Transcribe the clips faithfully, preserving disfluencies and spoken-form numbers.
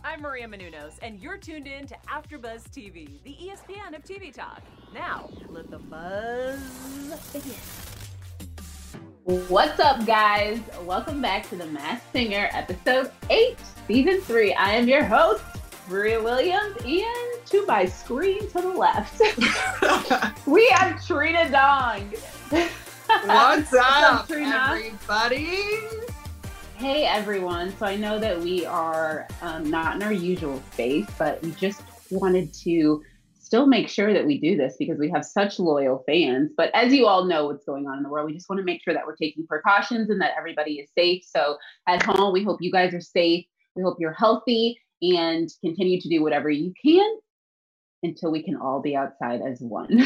I'm Maria Menounos, and you're tuned in to AfterBuzz T V, the E S P N of T V talk. Now, let the buzz begin. What's up, guys? Welcome back to The Masked Singer, episode eight, season three. I am your host, Maria Williams, and to my screen to the left, we have Trina Dong. What's up, Trina? everybody? Hey, everyone. So I know that we are um, not in our usual space, but we just wanted to still make sure that we do this because we have such loyal fans. But as you all know what's going on in the world, we just want to make sure that we're taking precautions and that everybody is safe. So at home, we hope you guys are safe. We hope you're healthy and continue to do whatever you can until we can all be outside as one.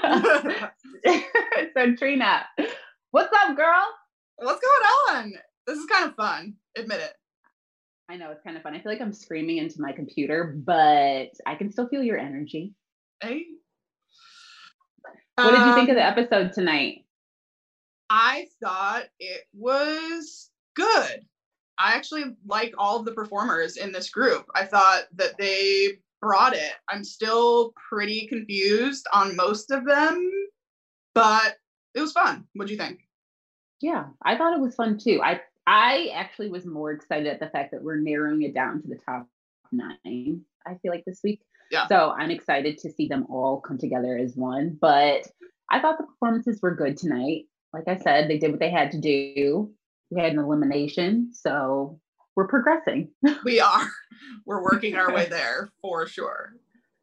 So Trina, what's up, girl? What's going on? This is kind of fun. Admit it. I know it's kind of fun. I feel like I'm screaming into my computer, but I can still feel your energy. Hey. What did you Um, think of the episode tonight? I thought it was good. I actually like all of the performers in this group. I thought that they brought it. I'm still pretty confused on most of them, but it was fun. What'd you think? Yeah, I thought it was fun too. I I actually was more excited at the fact that we're narrowing it down to the top nine, I feel like this week. Yeah. So I'm excited to see them all come together as one. But I thought the performances were good tonight. Like I said, they did what they had to do. We had an elimination, so we're progressing. We are. We're working our way there for sure.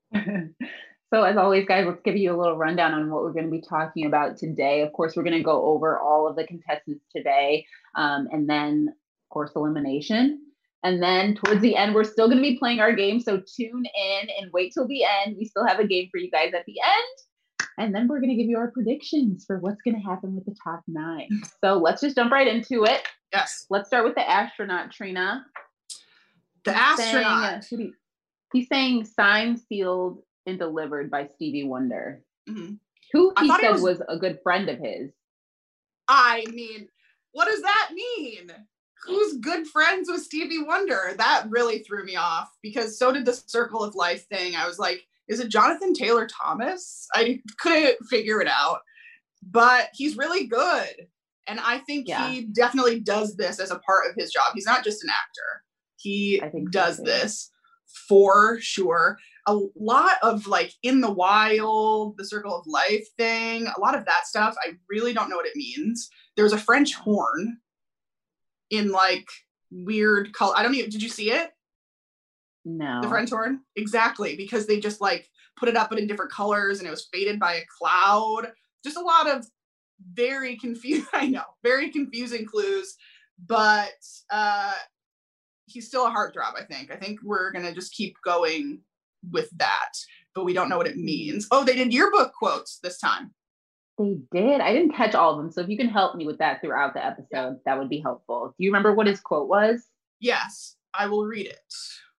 So as always, guys, let's give you a little rundown on what we're going to be talking about today. Of course, we're going to go over all of the contestants today, um, and then, of course, elimination. And then towards the end, we're still going to be playing our game, so tune in and wait till the end. We still have a game for you guys at the end. And then we're going to give you our predictions for what's going to happen with the top nine. So let's just jump right into it. Yes. Let's start with the astronaut, Trina. The He's astronaut. saying, uh, he- he's saying signed, sealed, and delivered by Stevie Wonder, Mm-hmm. who I he thought said it was, was- a good friend of his. I mean, what does that mean? Who's good friends with Stevie Wonder? That really threw me off because so did the Circle of Life thing. I was like, is it Jonathan Taylor Thomas? I couldn't figure it out, but he's really good. And I think Yeah. he definitely does this as a part of his job. He's not just an actor. He I think so, does too. this for sure. A lot of like In the Wild, the Circle of Life thing, a lot of that stuff, I really don't know what it means. There's a French horn in like weird color. I don't even, did you see it? No. The French horn? Exactly, because they just like put it up but in different colors and it was faded by a cloud. Just a lot of very confused, I know, very confusing clues, but uh, he's still a heartthrob, I think. I think we're going to just keep going with that, but we don't know what it means. Oh, they did yearbook quotes this time. They did. I didn't catch all of them. So if you can help me with that throughout the episode, Yeah. that would be helpful. Do you remember what his quote was? Yes, I will read it.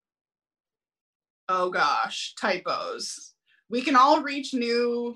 Oh gosh, typos. We can all reach new...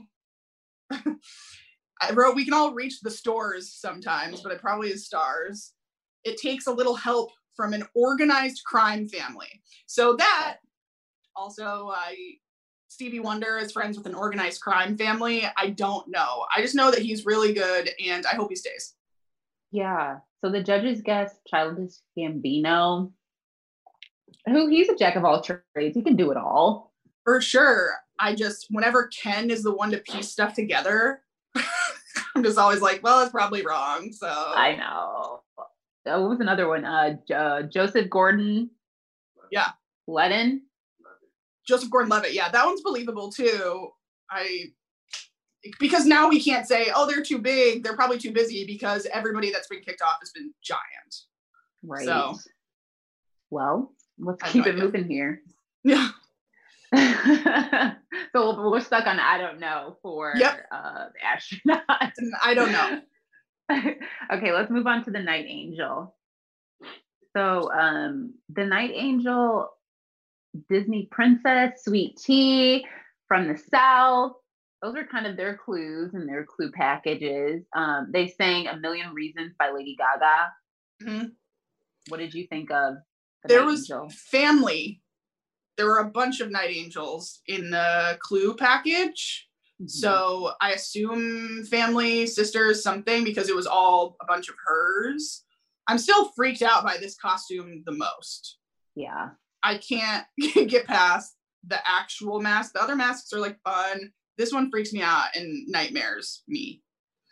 I wrote, we can all reach the stores sometimes, but it probably is stars. It takes a little help from an organized crime family. So that, also, I... Stevie Wonder is friends with an organized crime family. I don't know. I just know that he's really good, and I hope he stays. Yeah. So the judges guessed Childish Gambino, who he's a jack of all trades. He can do it all. For sure. I just, whenever Ken is the one to piece stuff together, I'm just always like, well, it's probably wrong. So I know. Uh, what was another one? Uh, uh Joseph Gordon. Yeah. Levitt. Joseph Gordon-Levitt. Yeah, that one's believable too. I because now we can't say, oh, they're too big. They're probably too busy because everybody that's been kicked off has been giant. Right. So, well, let's I have keep no it idea. moving here. Yeah. So we're stuck on I don't know for Yep. uh, the astronaut. I don't know. Okay, let's move on to the Night Angel. So um, the Night Angel, Disney princess, sweet tea from the South. Those are kind of their clues and their clue packages. Um, they sang A Million Reasons by Lady Gaga. Mm-hmm. What did you think of the There Night was Angel? family there were a bunch of Night Angels in the clue package. Mm-hmm. So I assume family, sisters, something, because it was all a bunch of hers. I'm still freaked out by this costume the most. Yeah. I can't get past the actual mask. The other masks are like fun. This one freaks me out and nightmares me.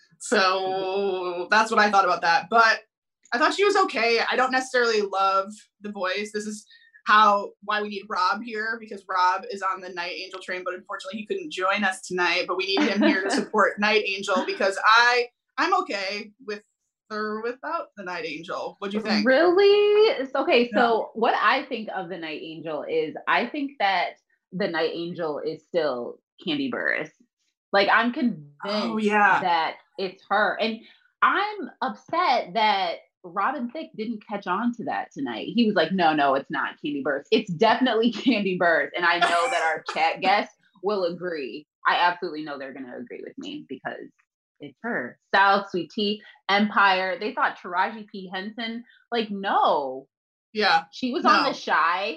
So that's what I thought about that. But I thought she was okay. I don't necessarily love the voice. This is how why we need Rob here, because Rob is on the Night Angel train, but unfortunately he couldn't join us tonight. But we need him here to support Night Angel, because I I'm okay with or without the Night Angel. What do you think? Really? Okay, so what I think of the Night Angel is I think that the Night Angel is still Kandi Burruss. Like, I'm convinced oh, yeah. that it's her. And I'm upset that Robin Thicke didn't catch on to that tonight. He was like, no, no, it's not Kandi Burruss. It's definitely Kandi Burruss. And I know that our chat guests will agree. I absolutely know they're going to agree with me, because it's her. South, Sweet Tea, Empire. They thought Taraji P. Henson. Like, no. Yeah. She was no. on The Chi.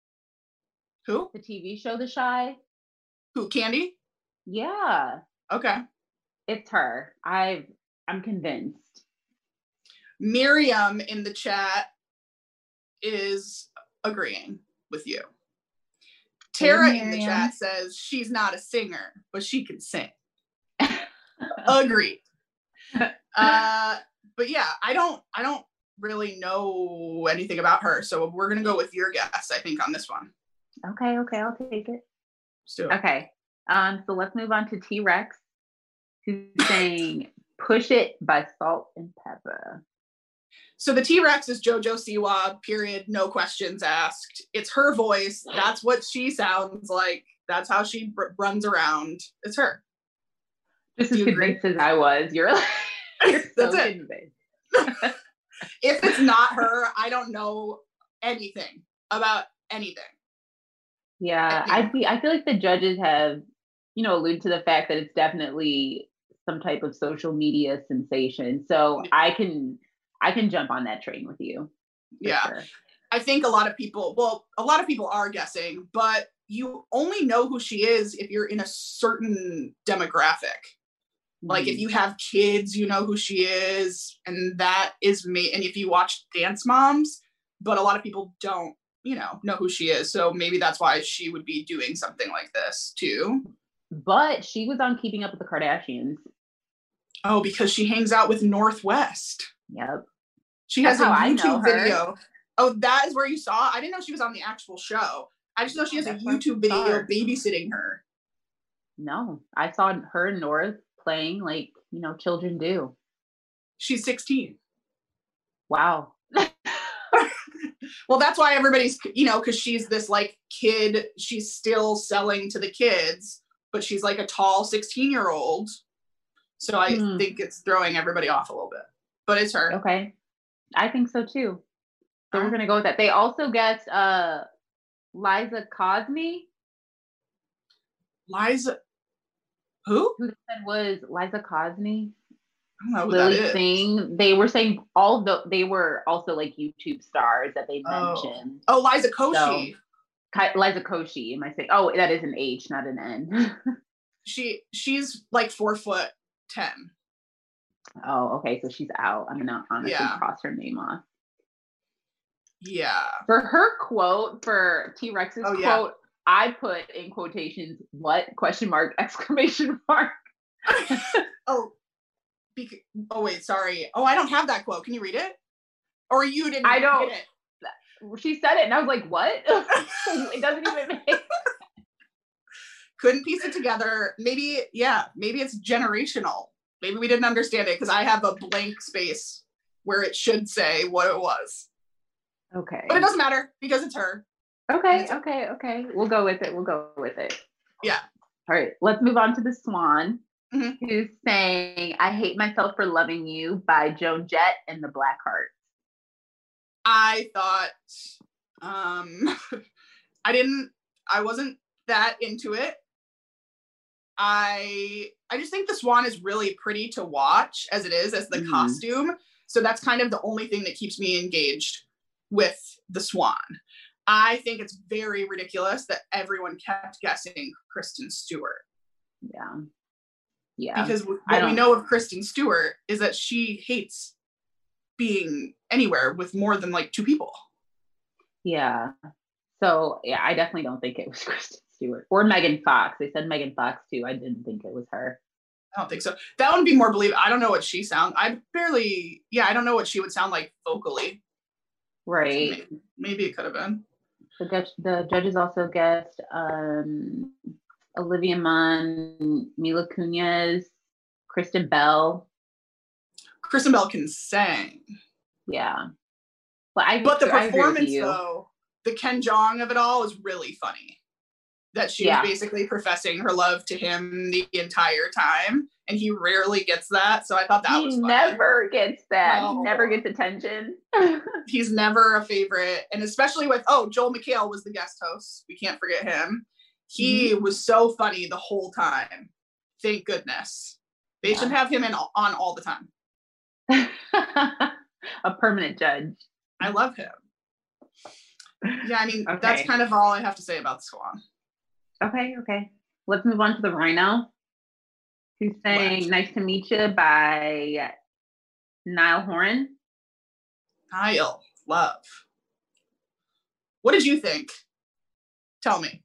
Who? The T V show The Chi. Who? Kandi? Yeah. Okay. It's her. I I'm convinced. Miriam in the chat is agreeing with you. Tara hey, in the chat says she's not a singer, but she can sing. Agreed. Uh, but yeah, I don't I don't really know anything about her, so we're gonna go with your guess, I think, on this one. Okay, okay, I'll take it. Let's do it. Okay. Um, so let's move on to T-Rex, who's saying Push It by Salt and Pepper. So the T-Rex is JoJo Siwa, period, no questions asked. It's her voice. That's what she sounds like. That's how she r- runs around. It's her. Just as convinced as I was. You're like, you're so That's it. convinced. If it's not her, I don't know anything about anything. Yeah, I feel, I feel like the judges have, you know, alluded to the fact that it's definitely some type of social media sensation. So I can I can jump on that train with you. Yeah. Sure. I think a lot of people, well, a lot of people are guessing, but you only know who she is if you're in a certain demographic. Mm-hmm. Like if you have kids, you know who she is, and that is me. And if you watch Dance Moms, but a lot of people don't, you know, know who she is. So maybe that's why she would be doing something like this too. But she was on Keeping Up with the Kardashians. Oh, because she hangs out with Northwest. Yep. She has a YouTube video. Oh, that is where you saw? I didn't know she was on the actual show. I just know she has a YouTube video babysitting her. No, I saw her and North playing like, you know, children do. She's sixteen. Wow. Well, that's why everybody's, you know, because she's this like kid, she's still selling to the kids, but she's like a tall sixteen year old. So I mm. think it's throwing everybody off a little bit, but it's her. Okay. I think so too. So we're going to go with that. They also guessed uh, Liza Cosme. Liza, who? Who they said was Liza Cosme. I don't know who Lily that is. Singh. They were saying all the, they were also like YouTube stars that they mentioned. Oh, oh Liza Koshy. So, Liza Koshy. Am I saying? Oh, that is an H, not an N. she She's like four foot ten. Oh, okay. So she's out. I'm gonna honestly yeah. cross her name off. Yeah. For her quote, for T-Rex's oh, quote, yeah. I put in quotations, what? Question mark, exclamation mark. oh, bec- oh, wait, sorry. Oh, I don't have that quote. Can you read it? Or you didn't I don't. Get it? She said it, and I was like, what? It doesn't even make Couldn't piece it together. Maybe, yeah, maybe it's generational. Maybe we didn't understand it because I have a blank space where it should say what it was. Okay. But it doesn't matter because it's her. Okay, it's okay, her. okay. We'll go with it. We'll go with it. Yeah. All right. Let's move on to the Swan, mm-hmm. who's saying, I Hate Myself for Loving You by Joan Jett and the Blackhearts. I thought, um, I didn't, I wasn't that into it. I I just think the Swan is really pretty to watch as it is, as the mm-hmm. costume. So that's kind of the only thing that keeps me engaged with the Swan. I think it's very ridiculous that everyone kept guessing Kristen Stewart. Yeah. Yeah. Because what we know of Kristen Stewart is that she hates being anywhere with more than like two people. Yeah. So yeah, I definitely don't think it was Kristen Stewart or Megan Fox. They said Megan Fox too. I didn't think it was her. I don't think so. That would be more believable. I don't know what she sounds. I barely, yeah, I don't know what she would sound like vocally. Right. So maybe, maybe it could have been. The, judge, the judges also guessed um, Olivia Munn, Mila Kunis, Kristen Bell. Kristen Bell can sing. Yeah. But, I, but the I performance, though, the Ken Jeong of it all is really funny. That she yeah. was basically professing her love to him the entire time, and he rarely gets that. So I thought that he was funny. never gets that. No. He never gets attention. He's never a favorite, and especially with oh, Joel McHale was the guest host. We can't forget him. He mm-hmm. was so funny the whole time. Thank goodness. They yeah. should have him in on all the time. A permanent judge. I love him. Yeah, I mean, okay. that's kind of all I have to say about the Swan. Okay, okay. Let's move on to the Rhino. Who's saying what? Nice to meet you by Niall Horan. Niall, love. What did you think? Tell me.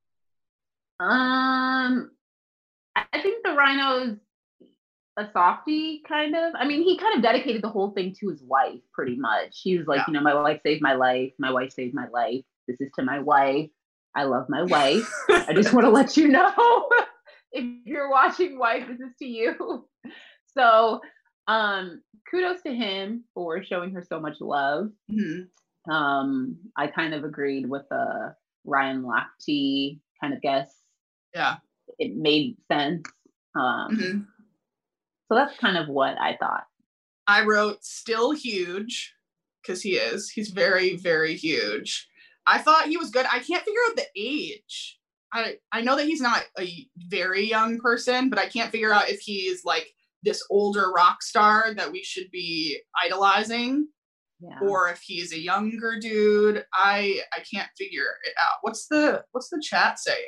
Um, I think the Rhino's a softie, kind of. I mean, he kind of dedicated the whole thing to his wife, pretty much. He was like, yeah. you know, my wife saved my life. My wife saved my life. This is to my wife. I love my wife. I just want to let you know, if you're watching, wife, this is to you. So, um, kudos to him for showing her so much love. Mm-hmm. Um, I kind of agreed with the Ryan Lochte kind of guess. Yeah, it made sense. Um, mm-hmm. So that's kind of what I thought. I wrote still huge because he is. He's very, very huge. I thought he was good. I can't figure out the age. I, I know that he's not a very young person, but I can't figure out if he's like this older rock star that we should be idolizing, yeah. or if he's a younger dude. I I can't figure it out. What's the what's the chat saying?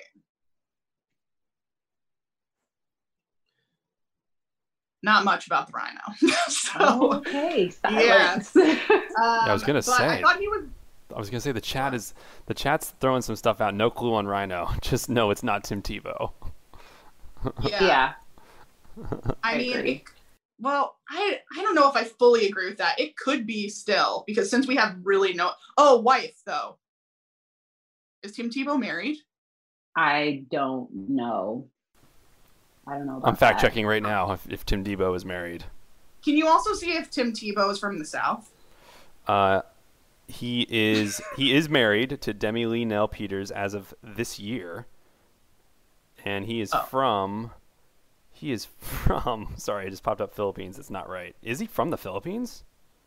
Not much about the Rhino. so, oh, okay, silence. Yeah. um, yeah, I was gonna say. I thought he was. I was gonna say the chat is the chat's throwing some stuff out. No clue on Rhino. Just know it's not Tim Tebow. yeah. yeah. I, I mean, it, well, I I don't know if I fully agree with that. It could be still because since we have really no. Oh, wife though. Is Tim Tebow married? I don't know. I don't know. About I'm fact that. checking right now if, if Tim Tebow is married. Can you also see if Tim Tebow is from the South? Uh. He is he is married to Demi Lee Nell Peters as of this year, and he is oh. from he is from sorry, it just popped up Philippines. It's not right. Is he from the Philippines?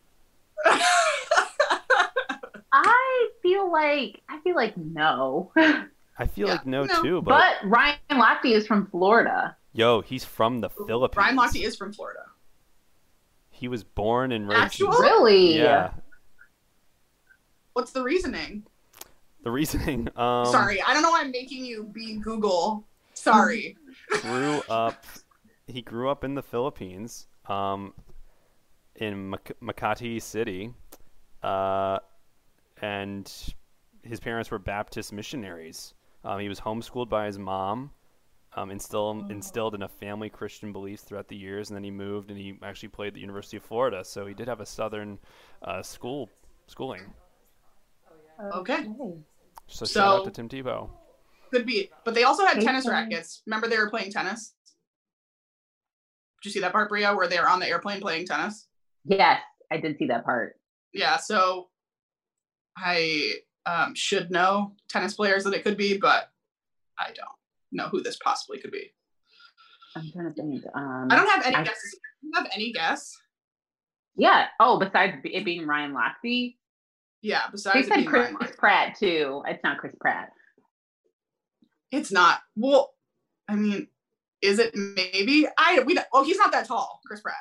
I feel like I feel like no. I feel yeah, like no, no too. But, but Ryan Lochte is from Florida. Yo, he's from the Philippines. Ryan Lochte is from Florida. He was born and raised. Actual? Really? Yeah. What's the reasoning? The reasoning. Um, Sorry, I don't know why I'm making you be Google. Sorry. grew up. He grew up in the Philippines, um, in Mac- Makati City, uh, and his parents were Baptist missionaries. Um, he was homeschooled by his mom, um, instilled instilled in a family Christian beliefs throughout the years, and then he moved and he actually played at the University of Florida. So he did have a Southern uh, school schooling. Okay. So, so shout out to Tim Tebow. Could be. But they also had Hey, tennis fun. rackets. Remember they were playing tennis? Did you see that part, Bria, where they were on the airplane playing tennis? Yes, I did see that part. Yeah, so I um, should know tennis players that it could be, but I don't know who this possibly could be. I'm trying to think. Um, I don't have any I, guesses. Do you have any guess? Yeah. Oh, besides it being Ryan Lochte? Yeah, besides they it said being Chris, Ryan Chris Lochte. Pratt too. It's not Chris Pratt. It's not. Well, I mean, is it maybe? I we don't, oh, he's not that tall, Chris Pratt.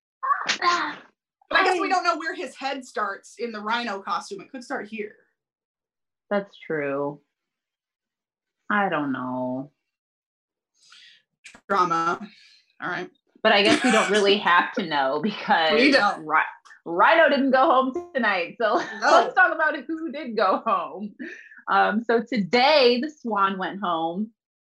But I guess we don't know where his head starts in the Rhino costume. It could start here. That's true. I don't know. Drama. All right. But I guess we don't really have to know because We don't. Ri- Rhino didn't go home tonight. So No. let's talk about who did go home. Um, so today the Swan went home,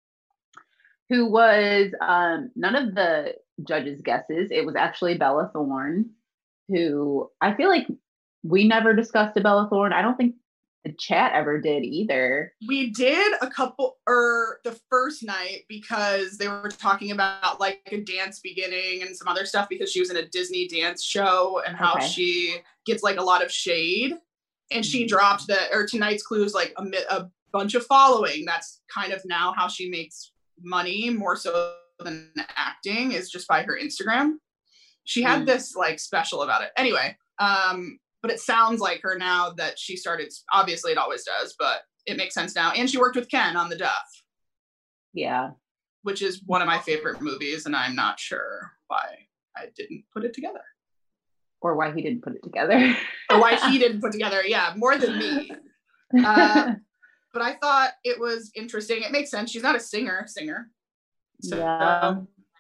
who was um, none of the judges' guesses. It was actually Bella Thorne, who I feel like we never discussed a Bella Thorne. I don't think the chat ever did either. We did a couple, or the first night, because they were talking about like a dance beginning and some other stuff because she was in a Disney dance show and how Okay. she gets like a lot of shade. And she dropped the, or tonight's clue is like a, mi- a bunch of following. That's kind of now how she makes money more so than acting, is just by her Instagram. She had Mm. this like special about it. Anyway, um, but it sounds like her now that she started, obviously it always does, but it makes sense now. And she worked with Ken on The Duff, Yeah. which is one of my favorite movies, and I'm not sure why I didn't put it together. Or why he didn't put it together. Or why he didn't put together, yeah, more than me. Uh, but I thought it was interesting. It makes sense. She's not a singer, singer. So, Yeah.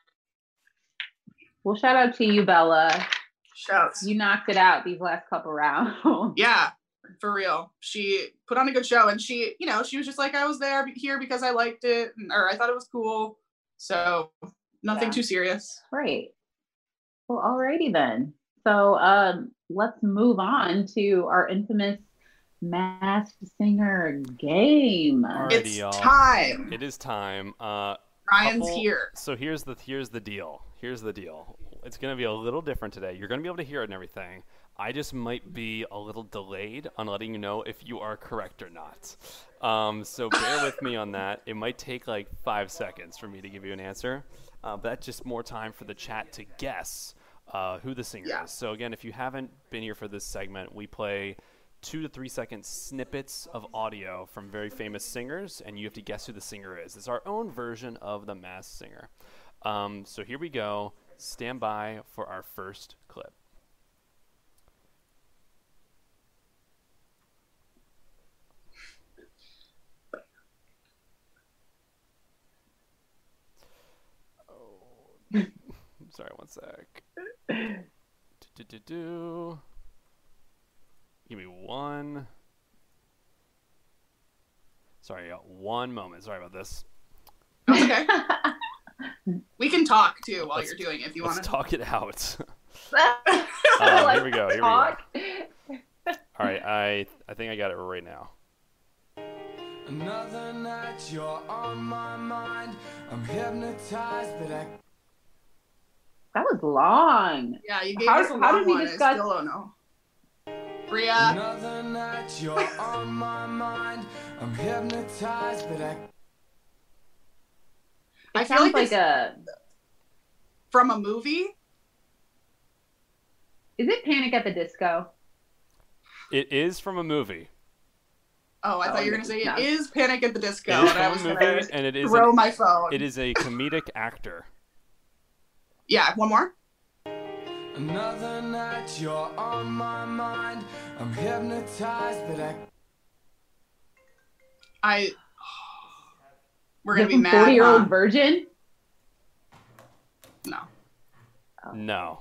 Well, shout out to you, Bella. shouts. You knocked it out these last couple rounds. Yeah, for real. She put on a good show, and she, you know, she was just like, I was there here because I liked it, or I thought it was cool. So nothing Yeah. too serious. Great. Well, alrighty then. So um, let's move on to our infamous Masked Singer game. Alrighty, It's y'all. time. It is time. Uh, Ryan's couple- here. So here's the here's the deal. Here's the deal. It's gonna be a little different today. You're gonna be able to hear it and everything. I just might be a little delayed on letting you know if you are correct or not. Um, so bear with me on that. It might take like five seconds for me to give you an answer. Uh, but that's just more time for the chat to guess uh, who the singer Yeah. is. So again, if you haven't been here for this segment, we play two to three second snippets of audio from very famous singers, and you have to guess who the singer is. It's our own version of the Masked Singer. Um, so here we go. Stand by for our first clip. Oh, sorry, one sec. Do-do-do-do. Give me one. Sorry, uh, one moment. Sorry about this. That's okay. We can talk too while Let's- you're doing it if you Let's want to. talk it out. Uh, Uh, here we go. Here we go. talk. All right, I I think I got it right now. Another night you're on my mind. I'm hypnotized, but I That was long. Yeah, you gave How- us a how long did we one. discuss- I still don't know. Bria, Another night you're on my mind. I'm hypnotized, but I I It feel sounds like, like it's a. from a movie. Is it Panic at the Disco? It is from a movie. Oh, I Oh, thought you were gonna say no. it is Panic at the Disco, It is and I from was a gonna movie, and it is throw an- my phone. It is a comedic actor. Yeah, one more. Another night you're on my mind. I'm hypnotized, but I I. We're gonna be The mad. forty-year-old huh? virgin? No. No.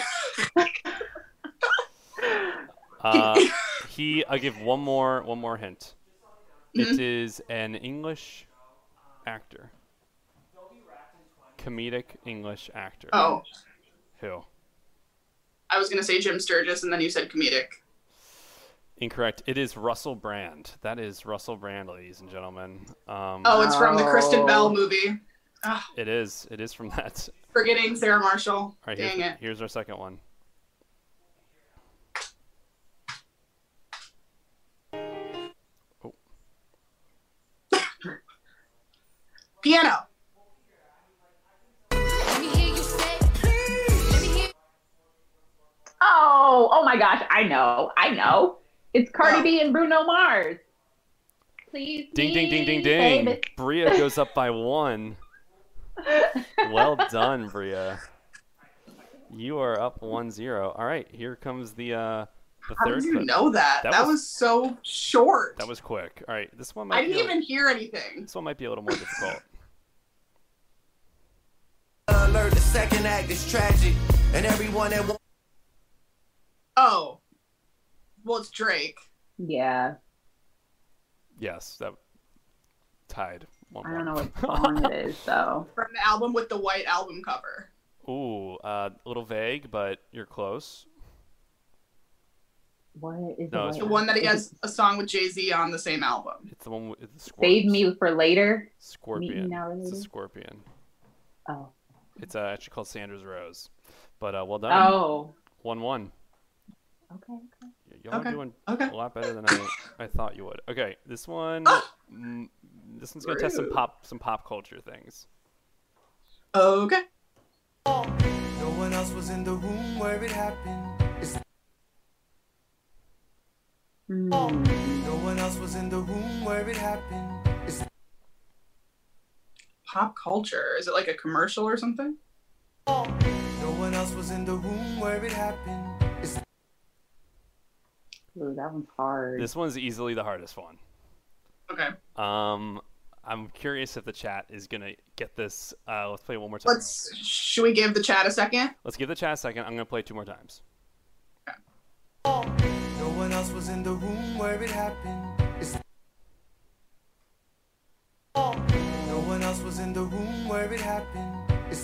uh, he. I'll give one more. One more hint. It Mhm. is an English actor. Comedic English actor. Oh, Who? I was gonna say Jim Sturgis, and then you said comedic. Incorrect. It is Russell Brand. That is Russell Brand, ladies and gentlemen. Um, Oh, it's from the Kristen Oh. Bell movie. Ah, It is. It is from that. forgetting Sarah Marshall. All right, Dang here's, it. here's our second one. Oh, Piano. Let me hear you say, let me hear. Oh, oh my gosh, I know, I know. It's Cardi Oh. B and Bruno Mars. Please, ding, ding, ding, ding, me, ding. baby. Bria goes up by one. Well done, Bria. You are up one zero. All right, here comes the uh, the How third. did you but know that? that That, was- was, so short. That was quick. All right, this one I might. didn't be a- even hear anything. This one might be a little more difficult. Alert, the second act is tragic, and everyone that wa- Oh. Well, it's Drake. Yeah. Yes, that tied. One, I don't know one. what song it is, though. From the album with the white album cover. Ooh, uh, a little vague, but you're close. What is No, it? it's The one that he has a song with Jay-Z on the same album. It's the one with the scorp- Save Me for Later. Meet Scorpion. Me Now or It's a Later? scorpion. Oh. It's uh, actually called Sanders Rose. But uh, well done. Oh. One one. Okay. Okay. Y'all are Okay, doing okay. a lot better than I, I thought you would. Okay, this one. Ah! mm, this one's gonna test some Rude. pop some pop culture things. Okay. no one else was in the room where it happened. It's Hmm. no one else was in the room where it happened. It's Pop culture. Is it like a commercial or something? no one else was in the room where it happened. It's Ooh, that one's hard. This one's easily the hardest one. Okay. Um, I'm curious if the chat is gonna get this. Uh, let's play it one more time. Let's. Should we give the chat a second? Let's give the chat a second. I'm gonna play it two more times. no one else was in the room where it happened. It's no one else was in the room where it happened. It's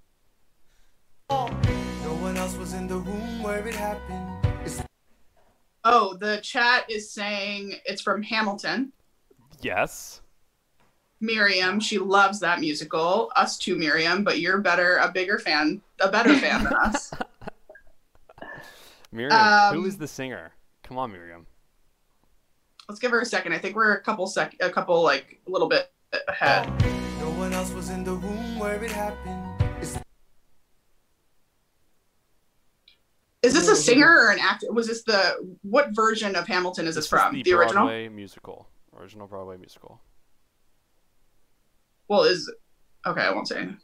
no one else was in the room where it happened. It's Oh, the chat is saying it's from Hamilton. Yes. Miriam, she loves that musical. Us too, Miriam, but you're better, a bigger fan, a better fan than us. Miriam, who Um, is the singer? Come on, Miriam. Let's give her a second. I think we're a couple sec, a couple like a little bit ahead. no one else was in the room where it happened. It's Is this a singer or an actor? Was this the what version of Hamilton is this, This from? is The, original? Broadway musical. Original Broadway musical. Well, is okay. I won't say. anything.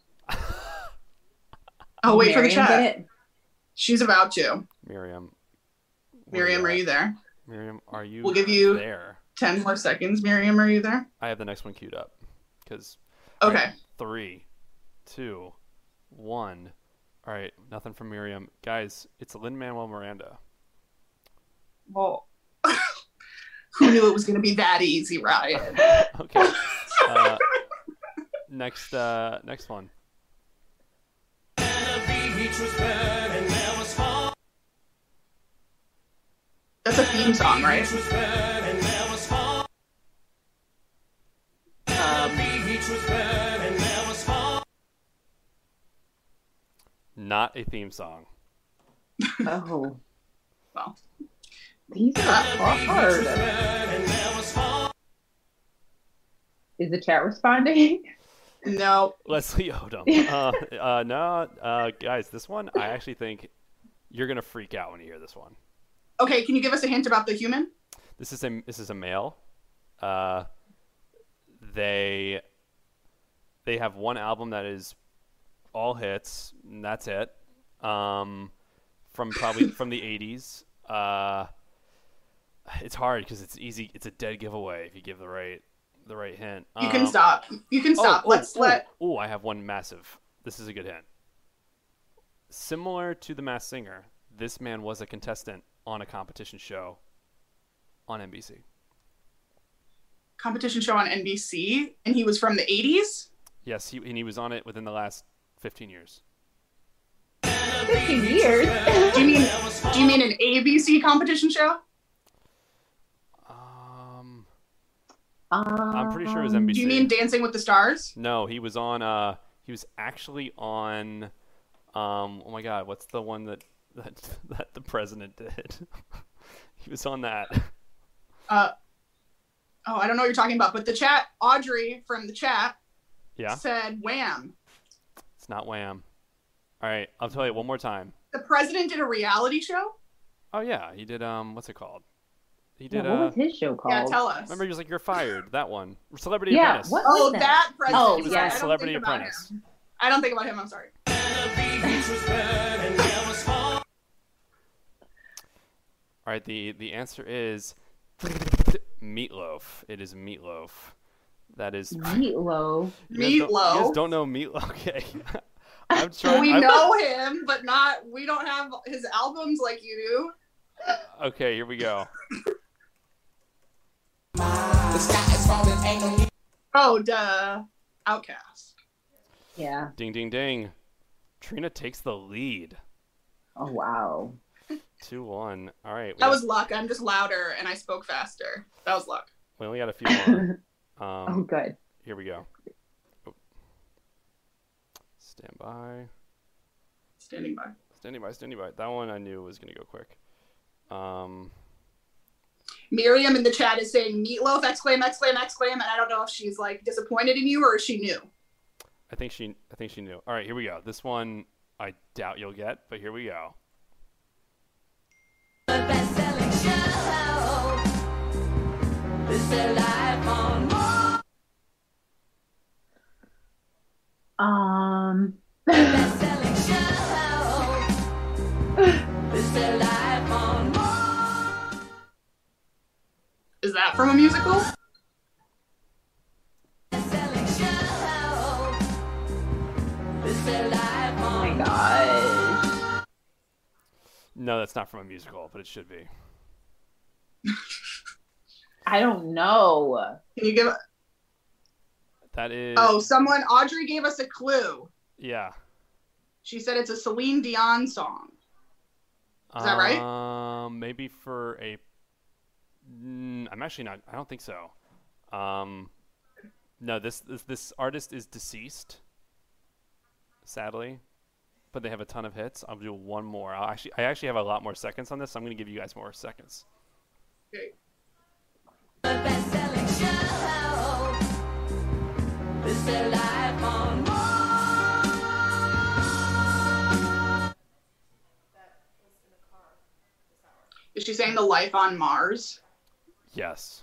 Oh, wait for the Marion chat. get it? She's about to. Miriam. where Miriam, are at? you there? Miriam, are you We'll give you- there? Ten more seconds. Miriam, are you there? I have the next one queued up. Because Okay. three, two, one. All right, nothing from Miriam. Guys, it's Lin-Manuel Miranda. Well, who knew it was going to be that easy, Ryan? Okay. Uh, next, uh, next one. That's a theme song, right? Not a theme song. Oh. Well, These are hard. Is the chat responding? no. Leslie Odom. Uh, uh, no, uh, guys, this one I actually think you're gonna freak out when you hear this one. Okay, can you give us a hint about the human? This is a this is a male. Uh, they they have one album that is all hits, and that's it. Um, from probably from the eighties. Uh, it's hard because it's easy. It's a dead giveaway if you give the right the right hint. You can Um, stop. You can stop. Oh, Let's oh, let. Oh, I have one massive. This is a good hint. Similar to The Masked Singer, this man was a contestant on a competition show on N B C. Competition show on N B C, and he was from the eighties. Yes, he and he was on it within the last fifteen years. fifteen years. Do you mean? Do you mean an A B C competition show? Um, Um, I'm pretty sure it was N B C. Do you mean Dancing with the Stars? No, he was on. Uh, he was actually on. Um, oh my God, what's the one that that that the president did? He was on that. Uh, oh, I don't know what you're talking about, but the chat, Audrey from the chat, Yeah, said Wham. it's not Wham. All right, I'll tell you one more time. The president did a reality show. Oh yeah, he did. Um, what's it called? He Yeah, did. what uh, was his show called? Yeah, tell us. remember he was like, "You're fired." That one, Celebrity Yeah, Apprentice. what- Oh, was that? that president. Oh, He was yeah. on I don't Celebrity think about Apprentice. him. I don't think about him. I'm sorry. All All right, the the answer is Meatloaf. It is Meatloaf. That is Meatloaf. You guys don't- You guys Meatloaf. don't know Meatloaf? Okay. I'm trying. We I'm- know him, but not. We don't have his albums like you do. Okay, here we go. Oh, duh. Outcast. Yeah. Ding, ding, ding. Trina takes the lead. Oh wow. two one. All right. We That got- was luck. I'm just louder and I spoke faster. That was luck. We only got a few more. Oh Um, good. Here we go. Oh. Stand by. Standing by. Standing by, standing by. That one I knew was going to go quick. Um, Miriam in the chat is saying meatloaf, exclaim, exclaim, exclaim, and I don't know if she's like disappointed in you or if she knew. I think she I think she knew. All right, here we go. This one I doubt you'll get, but here we go. Best-selling show. It's their life on Mars. Um. Best-selling show. It's their life on Mars. Is that from a musical? Best-selling show. It's their life Oh on my gosh. No, that's not from a musical, but it should be. I don't know. Can you give? That is Oh, someone. Audrey gave us a clue. yeah. She said it's a Celine Dion song. Is that right? Um, maybe for a. Mm, I'm actually not. I don't think so. Um, no, this this this artist is deceased. Sadly, but they have a ton of hits. I'll do one more. I'll actually, I actually have a lot more seconds on this. So I'm going to give you guys more seconds. Okay. best-selling show. It's their life on Mars. Is she saying the life on Mars? Yes.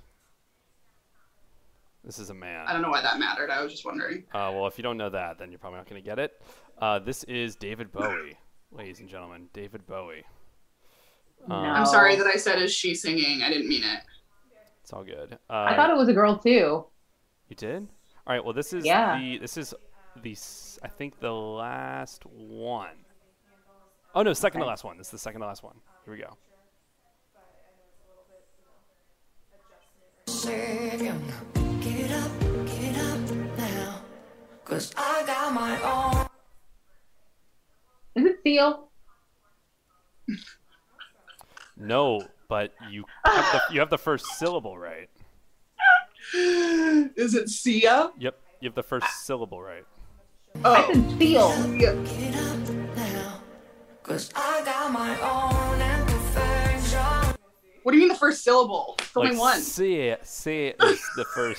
This is a man. I don't know why that mattered. I was just wondering. Uh, well, if you don't know that, then you're probably not going to get it. Uh, this is David Bowie, ladies and gentlemen. David Bowie. Um, No. I'm sorry that I said is she singing. I didn't mean it. It's all good. Uh, I thought it was a girl too. You did? All right. Well, this is Yeah. the this is the s- I think the last one. Oh no, second to Okay. last one. This is the second to last one. Here we go. Savior, get up, get up now. Cause I got my own. Is it Seal? No, but you have the, you have the first syllable right. Is it Sia? Yep, you have the first syllable right. I Oh, said Seal. yeah. Get up now. Cause I got my own imperfection. What do you mean the first syllable? It's only Like, one. See it, see it is the first.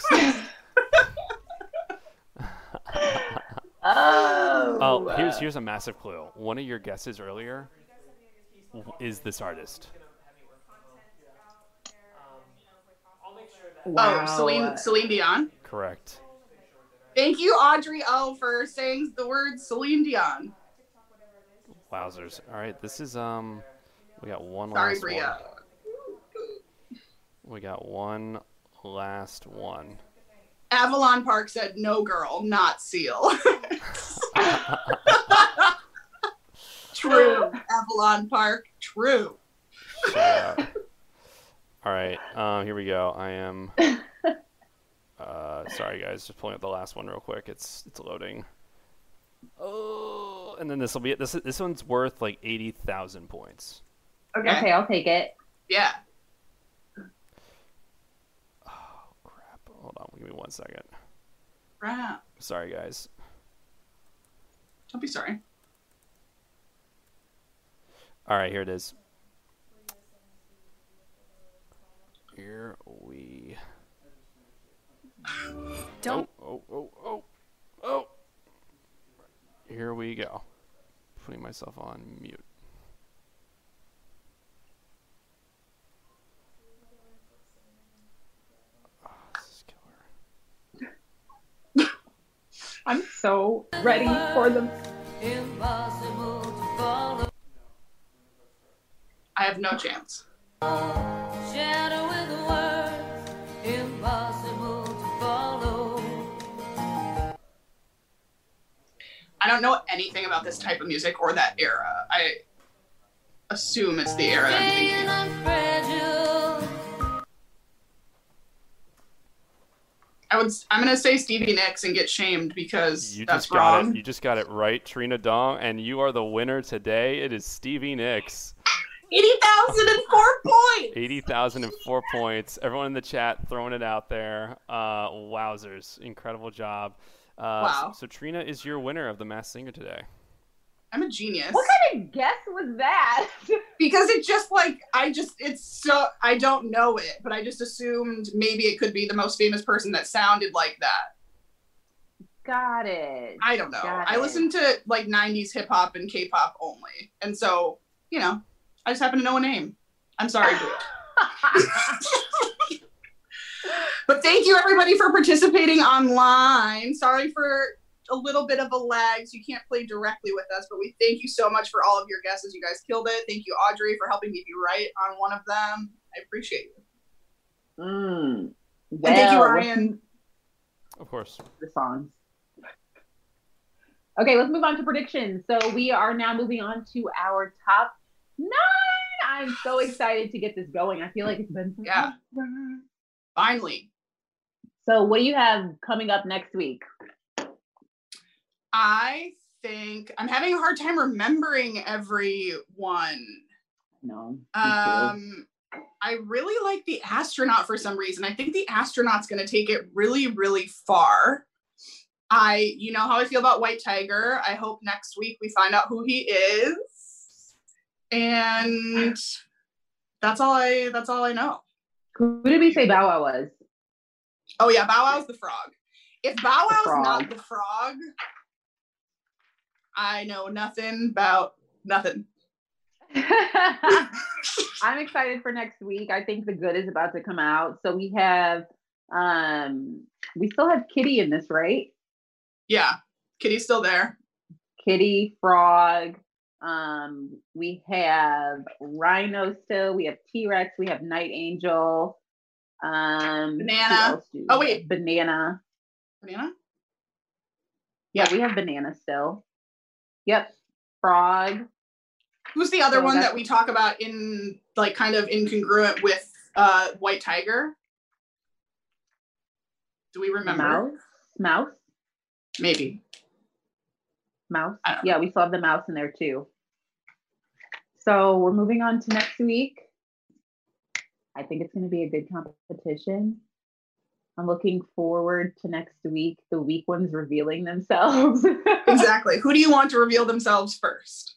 Oh. Oh, here's here's a massive clue. One of your guesses earlier w- is this artist. Wow. Oh, Celine Celine Dion. Correct. Thank you, Audrey O, for saying the word Celine Dion. Wowzers. All right, this is um, we got one Sorry, last Bria. one. We got one last one. Avalon Park said no girl, not Seal. True. Avalon Park. True. Shout out. All right, um, here we go. I am. Uh, sorry guys, just pulling up the last one real quick. It's it's loading. Oh, and then this will be it. This this one's worth like eighty thousand points. Okay. Okay, I'll take it. Yeah. Oh crap! Hold on, give me one second. Right. Sorry guys. Don't be sorry. All right, here it is. Here we. Don't. Oh, oh, oh, oh, oh. Here we go. Putting myself on mute. Oh, this is killer. I'm so ready for them. Impossible to follow. I have no chance. Shadow with words impossible to follow. I don't know anything about this type of music or that era. I assume it's the era I'm thinking Saying of. I'm fragile. I would. I'm gonna say Stevie Nicks and get shamed because You that's just got wrong. it. You just got it right, Trina Dong, and you are the winner today. It is Stevie Nicks. Eighty thousand and four points. eighty thousand four points. Everyone in the chat throwing it out there. Uh, wowzers. Incredible job. Uh, Wow. So, so Trina is your winner of the Masked Singer today. I'm a genius. What kind of guess was that? Because it just like I just it's so I don't know it, but I just assumed maybe it could be the most famous person that sounded like that. Got it. I don't know. Got I it. listen to like nineties hip hop and K-pop only, and so you know, I just happen to know a name. I'm sorry, dude. But thank you everybody for participating online. Sorry for a little bit of a lag, so you can't play directly with us, but we thank you so much for all of your guesses. You guys killed it. Thank you, Audrey, for helping me be right on one of them. I appreciate you. Mm. And thank you, Well, Ryan. Of course. the songs. Okay, let's move on to predictions. So we are now moving on to our top nine. I'm so excited to get this going. I feel like it's been Yeah. forever. Finally. So what do you have coming up next week? I think I'm having a hard time remembering everyone. No. me too. Um, I really like the astronaut for some reason. I think the astronaut's going to take it really, really far. I, you know how I feel about White Tiger. I hope next week we find out who he is. And that's all I, that's all I know. Who did we say Bow Wow was? Oh yeah, Bow Wow's the frog. If Bow The Wow's frog. not the frog, I know nothing about nothing. I'm excited for next week. I think The Good is about to come out. So we have, um, we still have Kitty in this, right? Yeah, Kitty's still there. Kitty, Frog. Um, we have Rhino still. We have T-Rex. We have Night Angel. Um, who Banana. else do we Oh, have? wait. Banana. Banana? Yeah, we have Banana still. Yep. Frog. Who's the other So one that's- that we talk about in like kind of incongruent with uh White Tiger? Do we remember? Mouse. Mouse. Maybe. Mouse. I don't Yeah, we still have the mouse in there too. So we're moving on to next week. I think it's going to be a good competition. I'm looking forward to next week. The weak ones revealing themselves. Exactly. Who do you want to reveal themselves first?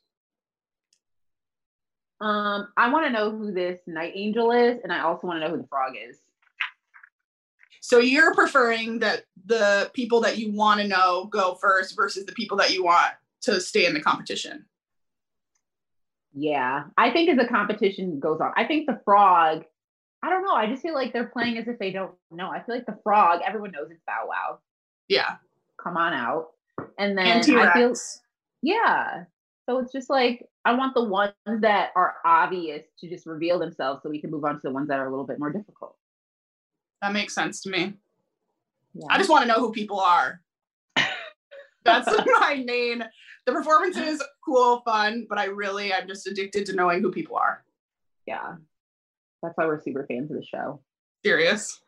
um, I want to know who this Night Angel is, and I also want to know who the frog is. So you're preferring that the people that you want to know go first versus the people that you want to stay in the competition. Yeah, I think as the competition goes on, I think the frog, I don't know. I just feel like they're playing as if they don't know. I feel like the frog, everyone knows it's Bow Wow. Yeah. Come on out. And then And I feel, T-Rex. yeah. So it's just like, I want the ones that are obvious to just reveal themselves so we can move on to the ones that are a little bit more difficult. That makes sense to me. Yeah. I just want to know who people are. That's my main. The performance is cool, fun, but I really, I'm just addicted to knowing who people are. yeah. That's why we're super fans of the show. Serious.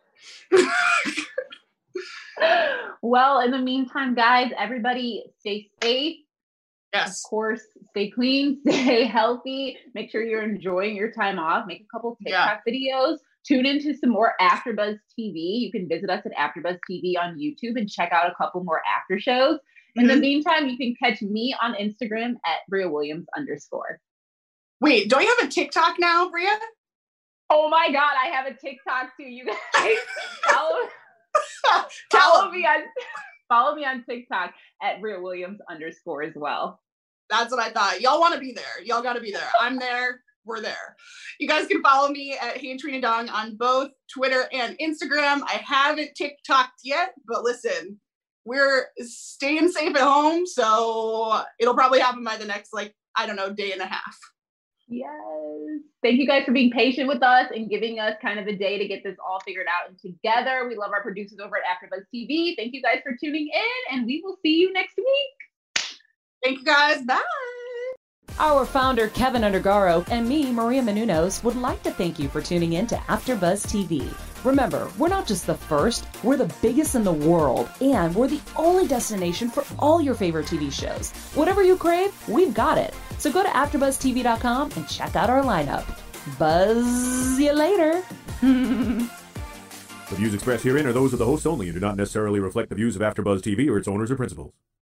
Well, in the meantime, guys, everybody stay safe. Yes. Of course, stay clean, stay healthy. Make sure you're enjoying your time off. Make a couple TikTok videos. Tune into some more AfterBuzz T V. You can visit us at AfterBuzz T V on YouTube and check out a couple more after shows. In the Mhm. meantime, you can catch me on Instagram at Bria Williams underscore. Wait, don't you have a TikTok now, Bria? Oh my God, I have a TikTok too. You guys follow, Tell follow 'em. me on follow me on TikTok at Bria Williams underscore as well. That's what I thought. Y'all want to be there. Y'all got to be there. I'm there. We're there. You guys can follow me at Hey Trina Dong on both Twitter and Instagram. I haven't TikToked yet, but listen, we're staying safe at home, so it'll probably happen by the next, like, I don't know, day and a half. Yes. Thank you guys for being patient with us and giving us kind of a day to get this all figured out and together. We love our producers over at AfterBuzz T V. Thank you guys for tuning in, and we will see you next week. Thank you guys. Bye. Our founder, Kevin Undergaro, and me, Maria Menounos, would like to thank you for tuning in to AfterBuzz T V. Remember, we're not just the first, we're the biggest in the world, and we're the only destination for all your favorite T V shows. Whatever you crave, we've got it. So go to after buzz T V dot com and check out our lineup. Buzz you later. The views expressed herein are those of the hosts only and do not necessarily reflect the views of AfterBuzz T V or its owners or principals.